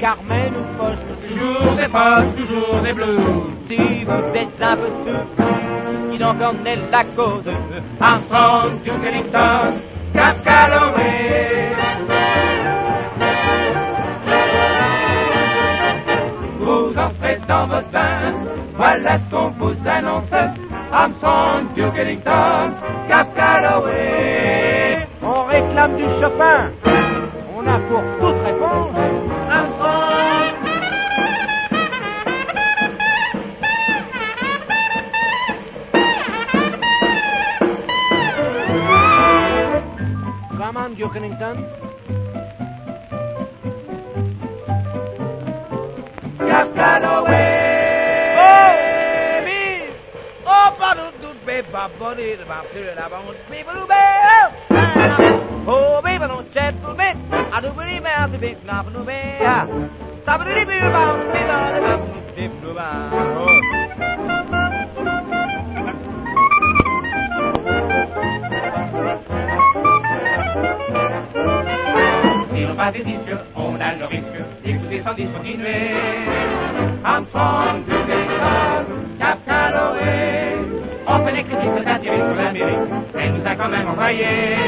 Carmen ou Foch. Toujours des poches, toujours des blues. Si vous êtes un peu sous, qui n'en connaît la cause, Armstrong, Duke Ellington, Cab Calloway. Vous entrez dans votre bain, voilà ce qu'on vous annonce. Armstrong, Duke Ellington, Cab Calloway. on réclame du Chopin. On a pour toute réponse Armstrong. Vraiment Duke Ellington. Cab Calloway. Oh, Miss! Oh, pardon, tout baby, body, the baby, la bande, people, oh, baby, don't chat for me. I do believe I'm the big knob of the bay. Stop it, baby, about the Si l'on passe des disques, on a le risque d'écouter sans discontinuer. Armstrong, Duke Ellington, Cab Calloway. On fait des critiques d'intérêt sur l'Amérique, elle nous a quand même envoyé.